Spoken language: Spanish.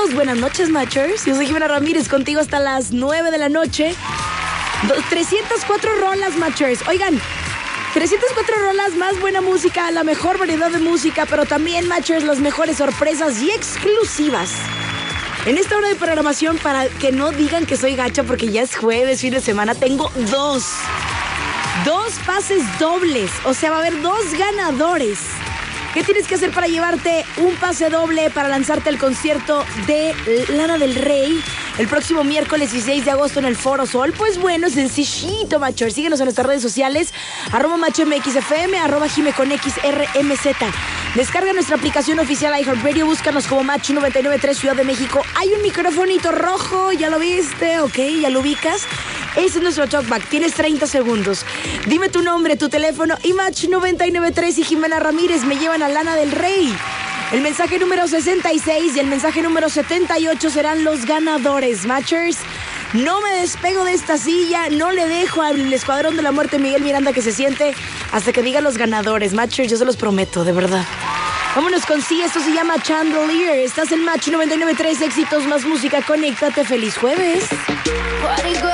Bienvenidos, buenas noches, Matchers. Yo soy Jimena Ramírez, contigo hasta las 9 de la noche. 304 rolas, Matchers. Oigan, 304 rolas, más buena música, la mejor variedad de música, pero también, Matchers, las mejores sorpresas y exclusivas. En esta hora de programación, para que no digan que soy gacha porque ya es jueves, fin de semana, tengo dos pases dobles. O sea, va a haber 2 ganadores. ¿Qué tienes que hacer para llevarte un pase doble para lanzarte al concierto de Lana del Rey el próximo miércoles 16 de agosto en el Foro Sol? Pues bueno, sencillito, Matcher. Síguenos en nuestras redes sociales, @MatchMXFM, @JimeConXRMZ. Descarga nuestra aplicación oficial iHeartRadio, búscanos como Match 993 Ciudad de México. Hay un microfonito rojo, ¿ya lo viste? Ok, ¿ya lo ubicas? Ese es nuestro talkback, tienes 30 segundos. Dime tu nombre, tu teléfono y Match 993 y Jimena Ramírez me llevan a Lana del Rey. El mensaje número 66 y el mensaje número 78 serán los ganadores, Matchers. No me despego de esta silla, no le dejo al Escuadrón de la Muerte Miguel Miranda que se siente hasta que diga los ganadores. Matchers, yo se los prometo, de verdad. Vámonos con sí, esto se llama Chandelier. Estás en Match 993, éxitos más música, conéctate, feliz jueves.